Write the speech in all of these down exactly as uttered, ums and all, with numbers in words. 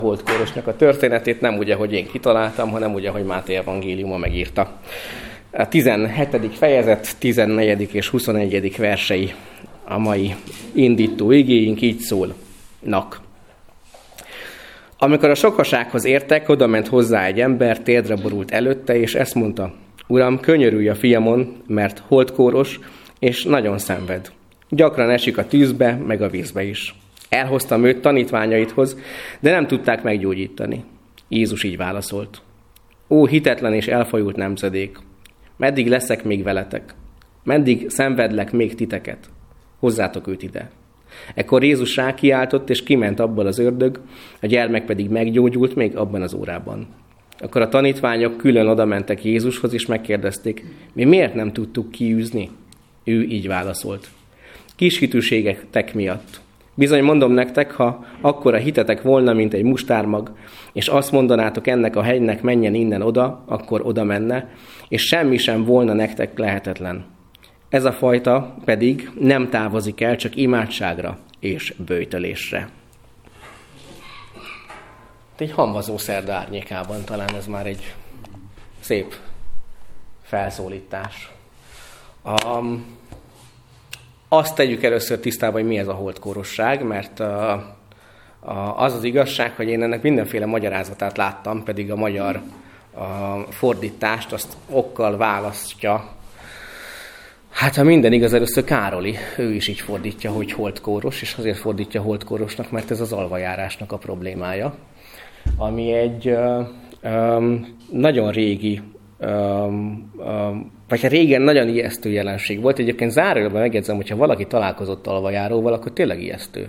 holdkórosnak a történetét nem úgy, ahogy én kitaláltam, hanem úgy, ahogy Máté evangéliuma megírta. A tizenhetedik fejezet, tizennegyedik és huszonegyedik versei a mai indító igéink így szólnak. Amikor a sokasághoz értek, oda ment hozzá egy ember, térdre borult előtte, és ezt mondta: Uram, könyörülj a fiamon, mert holdkóros, és nagyon szenved. Gyakran esik a tűzbe, meg a vízbe is. Elhoztam őt tanítványaidhoz, de nem tudták meggyógyítani. Jézus így válaszolt: Ó, hitetlen és elfajult nemzedék! Meddig leszek még veletek? Meddig szenvedlek még titeket? Hozzátok őt ide. Ekkor Jézus rákiáltott, és kiment abból az ördög, a gyermek pedig meggyógyult még abban az órában. Akkor a tanítványok külön odamentek Jézushoz, és megkérdezték: Mi miért nem tudtuk kiűzni? Ő így válaszolt: Kis hitűségetek miatt. Bizony mondom nektek, ha akkora hitetek volna, mint egy mustármag, és azt mondanátok ennek a hegynek, menjen innen oda, akkor oda menne, és semmi sem volna nektek lehetetlen. Ez a fajta pedig nem távozik el, csak imádságra és böjtölésre. Egy hamvazó szerda árnyékában talán ez már egy szép felszólítás. Um, azt tegyük először tisztába, hogy mi ez a holdkórosság, mert a, a, az az igazság, hogy én ennek mindenféle magyarázatát láttam, pedig a magyar a fordítást azt okkal választja. Hát ha minden igaz, először Károli, ő is így fordítja, hogy holdkóros, és azért fordítja holdkórosnak, mert ez az alvajárásnak a problémája, ami egy ö, ö, nagyon régi, ö, ö, vagy régen nagyon ijesztő jelenség volt. Egyébként zárójelben megjegyzem, hogyha valaki találkozott alvajáróval, akkor tényleg ijesztő.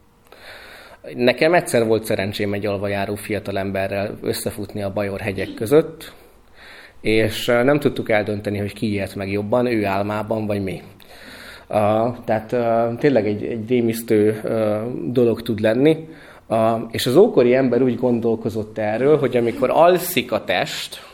Nekem egyszer volt szerencsém egy alvajáró fiatalemberrel összefutni a Bajor hegyek között, és nem tudtuk eldönteni, hogy ki ilyet meg jobban, ő álmában, vagy mi. Uh, tehát uh, tényleg egy, egy rémisztő uh, dolog tud lenni, uh, és az ókori ember úgy gondolkozott erről, hogy amikor alszik a test,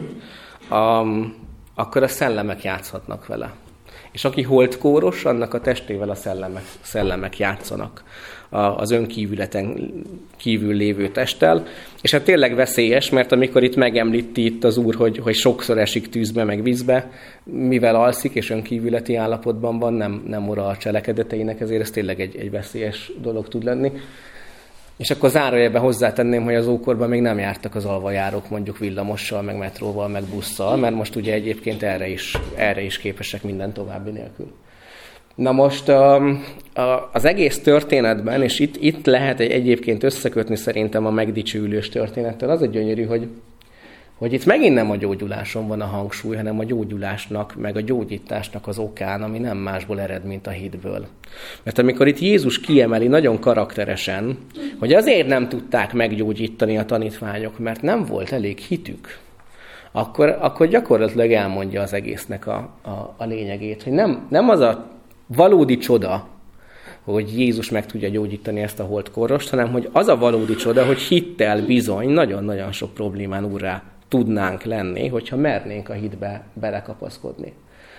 um, akkor a szellemek játszhatnak vele. És aki holdkóros, annak a testével a szellemek, szellemek játszanak az önkívületen kívül lévő testtel. És hát tényleg veszélyes, mert amikor itt megemlíti itt az Úr, hogy, hogy sokszor esik tűzbe, meg vízbe, mivel alszik és önkívületi állapotban van, nem, nem ura a cselekedeteinek, ezért ez tényleg egy, egy veszélyes dolog tud lenni. És akkor zárójelben hozzátenném, hogy az ókorban még nem jártak az alvajárók mondjuk villamossal, meg metróval, meg busszal, mert most ugye egyébként erre is, erre is képesek minden további nélkül. Na most az egész történetben, és itt, itt lehet egyébként összekötni szerintem a megdicsőülős történettel, az a gyönyörű, hogy, hogy itt megint nem a gyógyuláson van a hangsúly, hanem a gyógyulásnak, meg a gyógyításnak az okán, ami nem másból ered, mint a hitből. Mert amikor itt Jézus kiemeli nagyon karakteresen, hogy azért nem tudták meggyógyítani a tanítványok, mert nem volt elég hitük, akkor, akkor gyakorlatilag elmondja az egésznek a, a, a lényegét, hogy nem, nem az a valódi csoda, hogy Jézus meg tudja gyógyítani ezt a holdkórost, hanem hogy az a valódi csoda, hogy hittel bizony nagyon-nagyon sok problémán úrrá tudnánk lenni, hogyha mernénk a hitbe belekapaszkodni.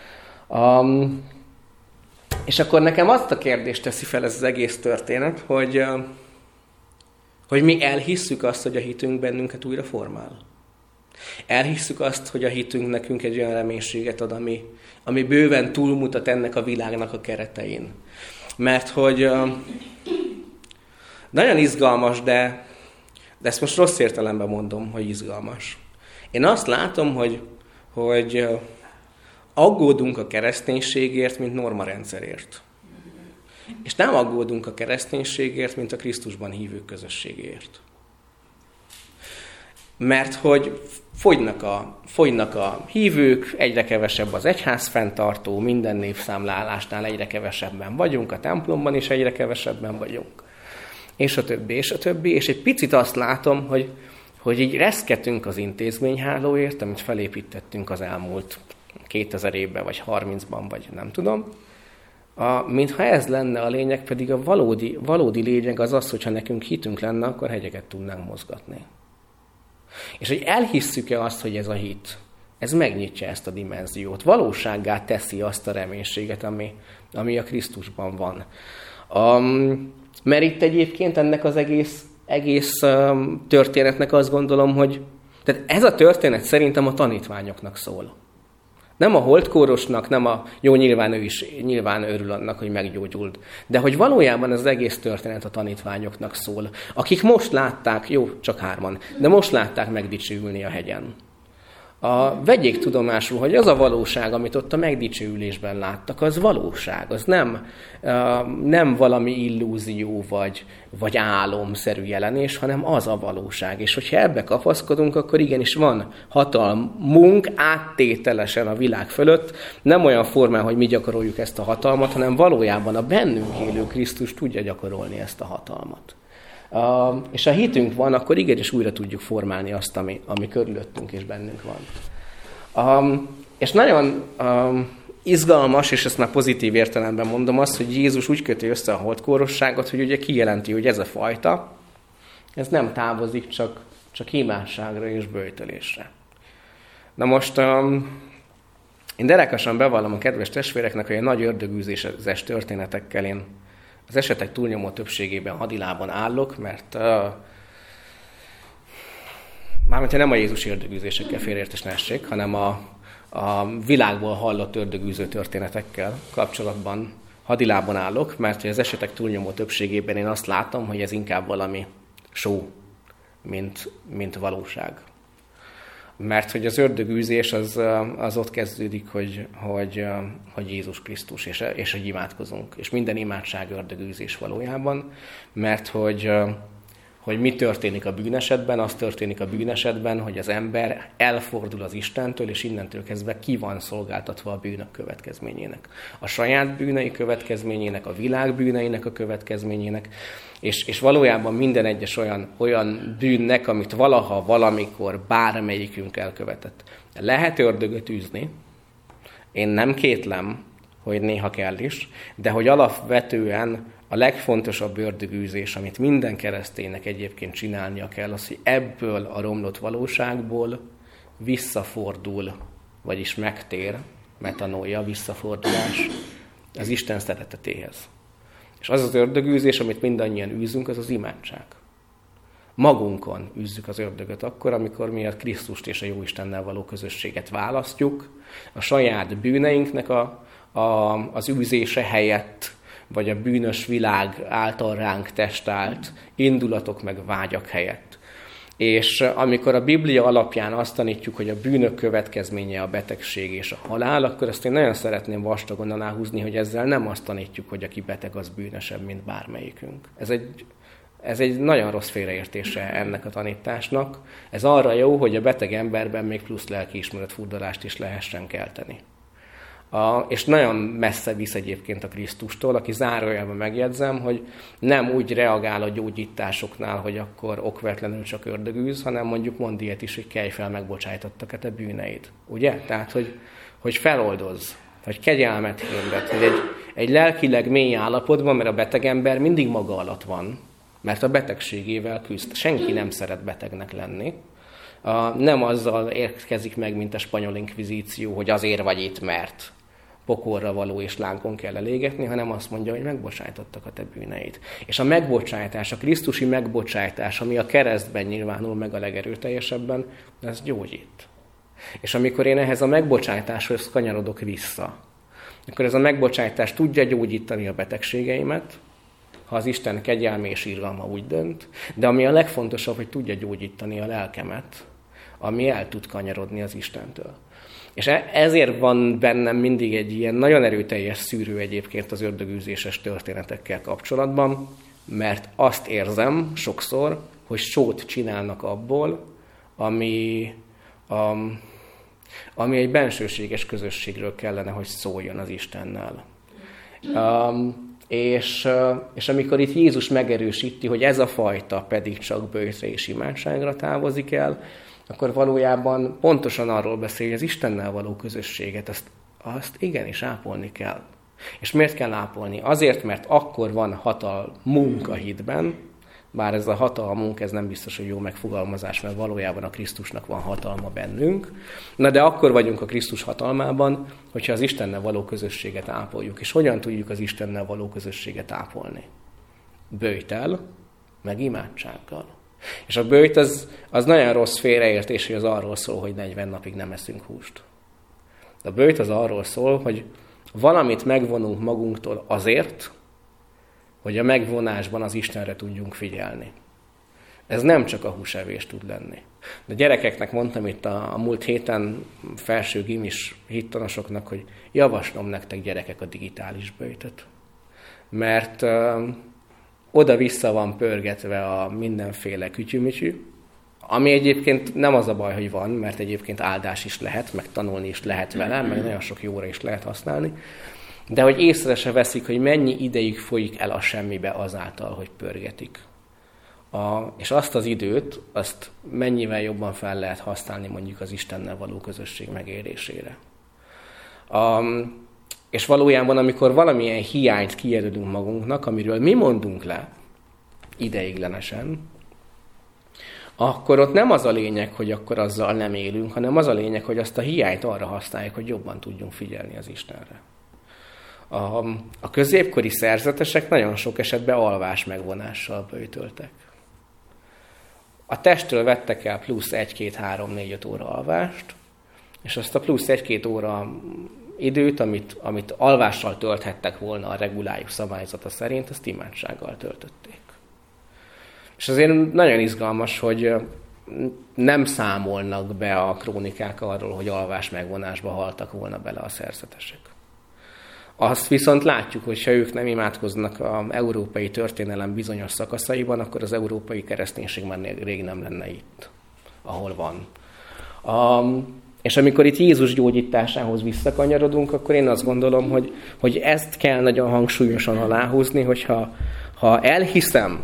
Um, és akkor nekem azt a kérdést teszi fel ez az egész történet, hogy, uh, hogy mi elhisszük azt, hogy a hitünk bennünket újra formál. Elhisszük azt, hogy a hitünk nekünk egy olyan reménységet ad, ami, ami bőven túlmutat ennek a világnak a keretein. Mert hogy uh, nagyon izgalmas, de, de ezt most rossz értelemben mondom, hogy izgalmas. Én azt látom, hogy, hogy uh, aggódunk a kereszténységért, mint normarendszerért. És nem aggódunk a kereszténységért, mint a Krisztusban hívők közösségért. Mert hogy fogynak a, fogynak a hívők, egyre kevesebb az egyház fenntartó, minden névszámlálásnál egyre kevesebben vagyunk, a templomban is egyre kevesebben vagyunk. És a többi, és a többi. És egy picit azt látom, hogy, hogy így reszketünk az intézményhálóért, amit felépítettünk az elmúlt kétezer évben, vagy harmincban, vagy nem tudom. A, mintha ez lenne a lényeg, pedig a valódi, valódi lényeg az az, hogyha nekünk hitünk lenne, akkor hegyeket tudnánk mozgatni. És hogy elhisszük-e azt, hogy ez a hit, ez megnyitja ezt a dimenziót, valósággá teszi azt a reménységet, ami, ami a Krisztusban van. Um, mert itt egyébként ennek az egész egész um, történetnek azt gondolom, hogy tehát ez a történet szerintem a tanítványoknak szól. Nem a holtkórosnak, nem a jó, nyilván ő is nyilván örül annak, hogy meggyógyult. De hogy valójában az egész történet a tanítványoknak szól, akik most látták, jó, csak hárman, de most látták megdicsőülni a hegyen. A, vegyék tudomásul, hogy az a valóság, amit ott a megdicsőülésben láttak, az valóság, az nem, nem valami illúzió vagy, vagy álomszerű jelenés, hanem az a valóság. És hogyha ebbe kapaszkodunk, akkor igenis van hatalmunk áttételesen a világ fölött, nem olyan formán, hogy mi gyakoroljuk ezt a hatalmat, hanem valójában a bennünk élő Krisztus tudja gyakorolni ezt a hatalmat. Uh, és ha hitünk van, akkor igenis újra tudjuk formálni azt, ami, ami körülöttünk és bennünk van. Um, és nagyon um, izgalmas, és ezt már pozitív értelemben mondom azt, hogy Jézus úgy köti össze a holtkórosságot, hogy ugye kijelenti, hogy ez a fajta, ez nem távozik csak, csak imádságra és böjtölésre. Na most um, én derekasan bevallom a kedves testvéreknek, hogy a nagy ördögűzéses történetekkel én az esetek túlnyomó többségében hadilában állok, mert uh, mármint nem a Jézus ördögűzésekkel félreértés ne essék, hanem a, a világból hallott ördögűző történetekkel kapcsolatban hadilában állok, mert az esetek túlnyomó többségében én azt látom, hogy ez inkább valami show, mint, mint valóság. Mert hogy az ördögűzés az, az ott kezdődik, hogy, hogy, hogy Jézus Krisztus, és, és hogy imádkozunk. És minden imádság ördögűzés valójában, mert hogy, hogy mi történik a bűnesetben, az történik a bűnesetben, hogy az ember elfordul az Istentől, és innentől kezdve ki van szolgáltatva a bűnök következményének. A saját bűnei következményének, a világ bűneinek a következményének, és, és valójában minden egyes olyan, olyan bűnnek, amit valaha, valamikor bármelyikünk elkövetett. Lehet ördögöt űzni, én nem kétlem, hogy néha kell is, de hogy alapvetően a legfontosabb ördögűzés, amit minden kereszténynek egyébként csinálnia kell, az, hogy ebből a romlott valóságból visszafordul, vagyis megtér, metanóia, visszafordulás az Isten szeretetéhez. És az az ördögűzés, amit mindannyian űzünk, az az imádság. Magunkon űzzük az ördögöt akkor, amikor mi a Krisztust és a Jóistennel való közösséget választjuk, a saját bűneinknek a, a, az űzése helyett, vagy a bűnös világ által ránk testált indulatok meg vágyak helyett. És amikor a Biblia alapján azt tanítjuk, hogy a bűnök következménye a betegség és a halál, akkor azt én nagyon szeretném vastagon aláhúzni, hogy ezzel nem azt tanítjuk, hogy aki beteg, az bűnösebb, mint bármelyikünk. Ez egy, ez egy nagyon rossz félreértése ennek a tanításnak. Ez arra jó, hogy a beteg emberben még plusz lelkiismeret furdalást is lehessen kelteni. A, és nagyon messze visz egyébként a Krisztustól, aki zárójelben megjegyzem, hogy nem úgy reagál a gyógyításoknál, hogy akkor okvetlenül csak ördögűz, hanem mondjuk mond ilyet is, hogy kelj fel, megbocsájtottak a te bűneid. Ugye? Tehát, hogy, hogy feloldoz, hogy kegyelmet hirdet, hogy egy, egy lelkileg mély állapotban, mert a beteg ember mindig maga alatt van, mert a betegségével küzd. Senki nem szeret betegnek lenni. A, nem azzal érkezik meg, mint a spanyol inkvizíció, hogy azért vagy itt, mert pokolra való és lánkon kell elégetni, hanem azt mondja, hogy megbocsájtottak a te bűneid. És a megbocsájtás, a krisztusi megbocsájtás, ami a keresztben nyilvánul meg a legerőteljesebben, ez gyógyít. És amikor én ehhez a megbocsájtáshoz kanyarodok vissza, akkor ez a megbocsájtás tudja gyógyítani a betegségeimet, ha az Isten kegyelme és irgalma úgy dönt, de ami a legfontosabb, hogy tudja gyógyítani a lelkemet, ami el tud kanyarodni az Istentől. És ezért van bennem mindig egy ilyen nagyon erőteljes szűrő egyébként az ördögűzéses történetekkel kapcsolatban, mert azt érzem sokszor, hogy sót csinálnak abból, ami, um, ami egy bensőséges közösségről kellene, hogy szóljon az Istennel. Um, És, és amikor itt Jézus megerősíti, hogy ez a fajta pedig csak böjtre és imádságra távozik el, akkor valójában pontosan arról beszél, hogy az Istennel való közösséget, azt, azt igenis ápolni kell. És miért kell ápolni? Azért, mert akkor van hatalmunk a hitben, bár ez a hatalmunk, ez nem biztos, hogy jó megfogalmazás, mert valójában a Krisztusnak van hatalma bennünk. Na de akkor vagyunk a Krisztus hatalmában, hogyha az Istennel való közösséget ápoljuk. És hogyan tudjuk az Istennel való közösséget ápolni? Böjtel, meg imádsággal. És a böjt az, az nagyon rossz félreértés, hogy az arról szól, hogy negyven napig nem eszünk húst. A böjt az arról szól, hogy valamit megvonunk magunktól azért, hogy a megvonásban az Istenre tudjunk figyelni. Ez nem csak a húsevés tud lenni. De gyerekeknek mondtam itt a, a múlt héten felső gimis hittanosoknak, hogy javaslom nektek, gyerekek, a digitális böjtöt. Mert ö, oda-vissza van pörgetve a mindenféle kütyümütyű, ami egyébként nem az a baj, hogy van, mert egyébként áldás is lehet, meg tanulni is lehet vele, meg nagyon sok jóra is lehet használni, de hogy észre se veszik, hogy mennyi ideig folyik el a semmibe azáltal, hogy pörgetik. A, és azt az időt, azt mennyivel jobban fel lehet használni mondjuk az Istennel való közösség megélésére. A, és valójában, amikor valamilyen hiányt kijelölünk magunknak, amiről mi mondunk le ideiglenesen, akkor ott nem az a lényeg, hogy akkor azzal nem élünk, hanem az a lényeg, hogy azt a hiányt arra használjuk, hogy jobban tudjunk figyelni az Istenre. A, a középkori szerzetesek nagyon sok esetben alvás megvonással böjtöltek. A testtől vettek el plusz egy, két, három, négy, öt óra alvást, és azt a plusz egy, két óra időt, amit, amit alvással tölthettek volna a regulájuk szabályzata szerint, azt imádsággal töltötték. És azért nagyon izgalmas, hogy nem számolnak be a krónikák arról, hogy alvás megvonásba haltak volna bele a szerzetesek. Azt viszont látjuk, hogy ha ők nem imádkoznak az európai történelem bizonyos szakaszaiban, akkor az európai kereszténység már rég nem lenne itt, ahol van. A, és amikor itt Jézus gyógyításához visszakanyarodunk, akkor én azt gondolom, hogy, hogy ezt kell nagyon hangsúlyosan aláhúzni, hogyha ha elhiszem,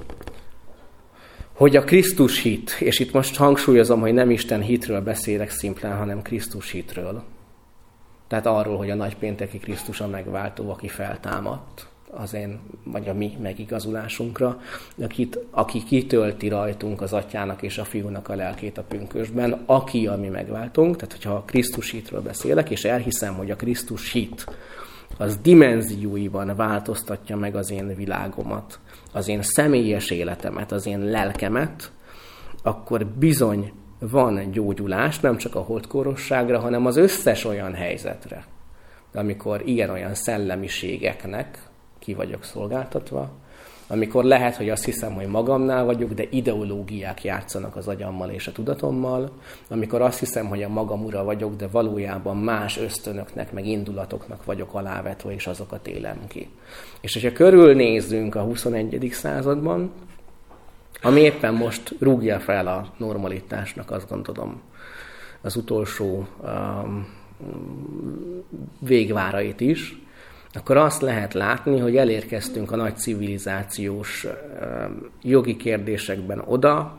hogy a Krisztus hit, és itt most hangsúlyozom, hogy nem Isten hitről beszélek szimplán, hanem Krisztus hitről. Tehát arról, hogy a nagypénteki Krisztus a megváltó, aki feltámadt az én, vagy a mi megigazulásunkra, akit, aki kitölti rajtunk az Atyának és a Fiúnak a lelkét a pünkösdben, aki a mi megváltunk. Tehát, hogyha a Krisztus hitről beszélek, és elhiszem, hogy a Krisztus hit az dimenzióiban változtatja meg az én világomat, az én személyes életemet, az én lelkemet, akkor bizony van gyógyulás, nem csak a holdkórosságra, hanem az összes olyan helyzetre, amikor ilyen-olyan szellemiségeknek ki vagyok szolgáltatva, amikor lehet, hogy azt hiszem, hogy magamnál vagyok, de ideológiák játszanak az agyammal és a tudatommal, amikor azt hiszem, hogy a magam ura vagyok, de valójában más ösztönöknek, meg indulatoknak vagyok alávetve, és azokat élem ki. És hogyha körülnézzünk a huszonegyedik században, ami éppen most rúgja fel a normalitásnak, azt gondolom, az utolsó um, végvárait is, akkor azt lehet látni, hogy elérkeztünk a nagy civilizációs um, jogi kérdésekben oda,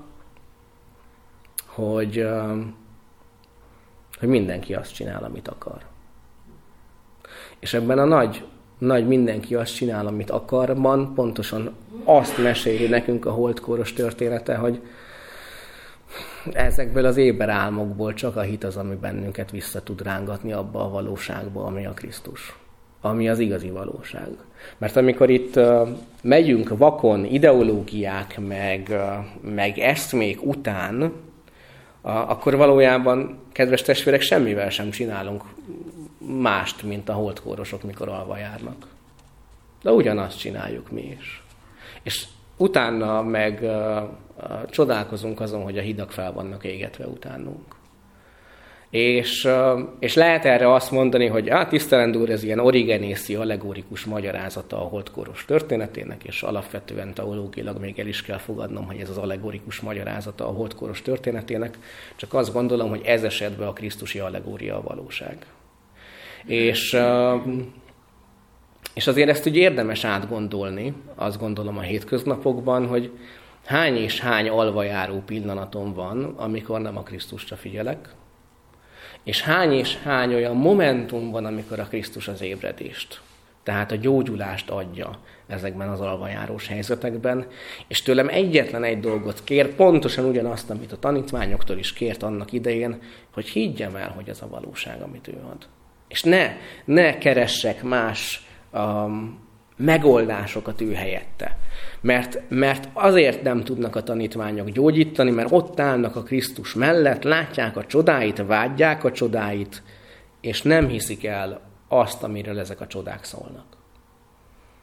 hogy, um, hogy mindenki azt csinál, amit akar. És ebben a nagy, nagy mindenki azt csinál, amit akarban, pontosan azt meséli nekünk a holdkóros története, hogy ezekből az éber álmokból csak a hit az, ami bennünket vissza tud rángatni abba a valóságba, ami a Krisztus. Ami az igazi valóság. Mert amikor itt uh, megyünk vakon ideológiák, meg, uh, meg eszmék után, uh, akkor valójában, kedves testvérek, semmivel sem csinálunk mást, mint a holdkórosok, mikor alva járnak. De ugyanazt csináljuk mi is. És utána meg uh, uh, csodálkozunk azon, hogy a hidak fel vannak égetve utánunk. És, uh, és lehet erre azt mondani, hogy hát tisztelendő úr, ez ilyen origenészi, allegorikus magyarázata a holdkóros történetének, és alapvetően teológiailag még el is kell fogadnom, hogy ez az allegorikus magyarázata a holdkóros történetének, csak azt gondolom, hogy ez esetben a krisztusi allegória a valóság. És, uh, és azért ezt úgy érdemes átgondolni, azt gondolom a hétköznapokban, hogy hány és hány alvajáró pillanatom van, amikor nem a Krisztusra figyelek, és hány és hány olyan momentum van, amikor a Krisztus az ébredést, tehát a gyógyulást adja ezekben az alvajárós helyzetekben, és tőlem egyetlen egy dolgot kér, pontosan ugyanazt, amit a tanítványoktól is kért annak idején, hogy higgyem el, hogy ez a valóság, amit ő ad. És ne, ne keressek más um, megoldásokat ő helyette. Mert, mert azért nem tudnak a tanítványok gyógyítani, mert ott állnak a Krisztus mellett, látják a csodáit, vágyják a csodáit, és nem hiszik el azt, amiről ezek a csodák szólnak.